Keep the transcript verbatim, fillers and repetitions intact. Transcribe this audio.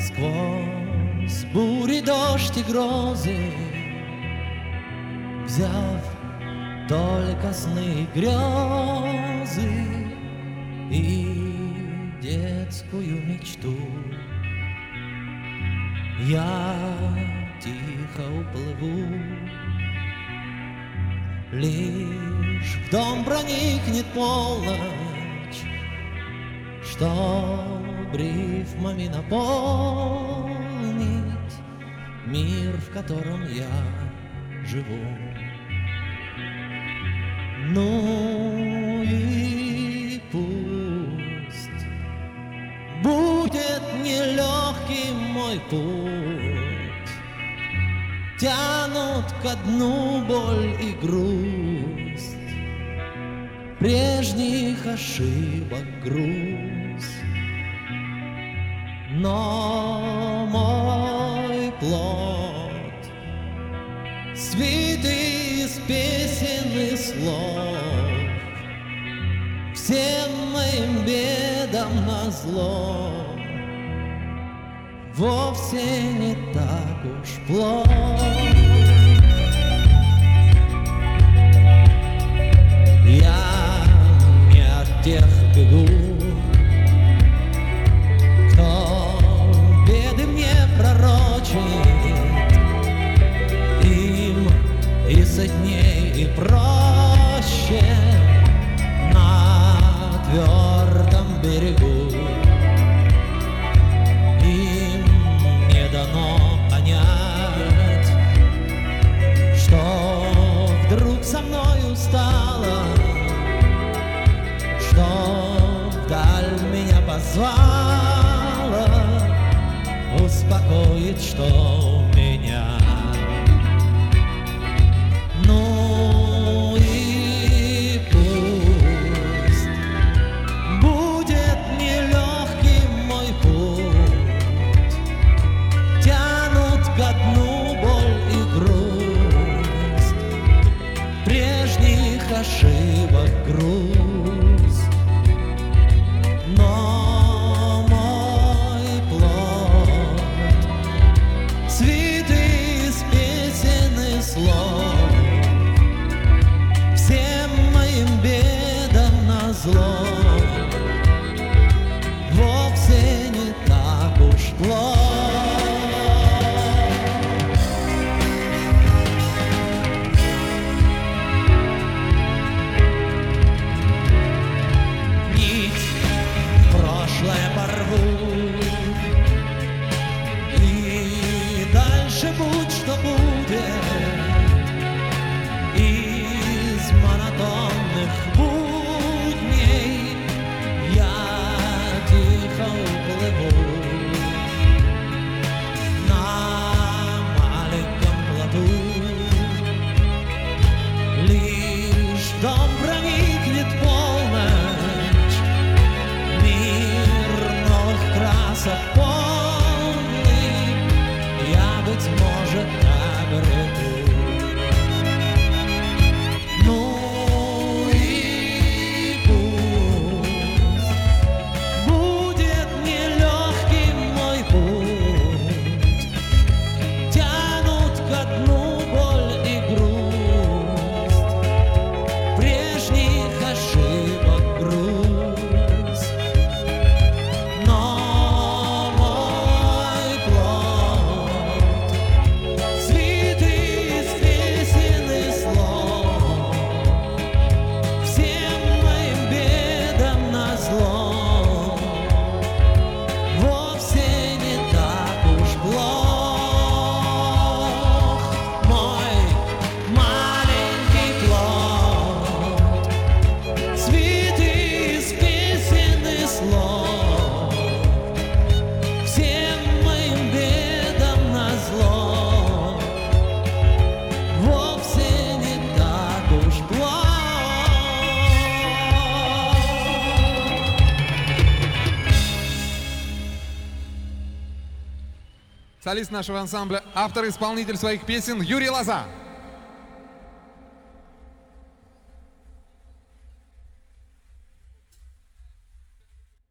Сквозь бури, дождь и грозы, взяв только сны и грезы и детскую мечту, я тихо уплыву. Лишь в дом проникнет полночь, чтоб рифмами наполнить мир, в котором я живу. Ну и пусть будет нелегким мой путь, тянут ко дну боль и грусть, прежних ошибок груз. Но мой плод свитый из песен и слов, всем моим бедам назло вовсе не так уж плохо. Я не от тех бегу, кто беды мне пророчит, им и сытней, и проще на твердом берегу. Им не дано понять, что вдруг со мною стало, что вдаль меня позвала, успокоит, что меня. Ну и пусть будет нелегким мой путь, тянут ко дну боль и грусть, прежних ошибок груз. Но мой плод свитый из песен и слов, всем моим бедам назло вовсе не так уж плохо. И дальше будь что будет, из монотонных будней я тихо уплыву на маленьком плоту. Лишь в дом проникнет полночь, мир новых красок полный, я, быть может, обрету. Ну и пусть будет нелегким мой путь, тянут ко дну боль и грусть, прежних ошибок груз. Но мой плод свитый из песен и слов, всем моим бедам назло вовсе не так уж плох. Мой маленький плод свитый из песен и слов, всем моим бедам назло вовсе не так уж плохо. Солист нашего ансамбля, автор и исполнитель своих песен Юрий Лоза.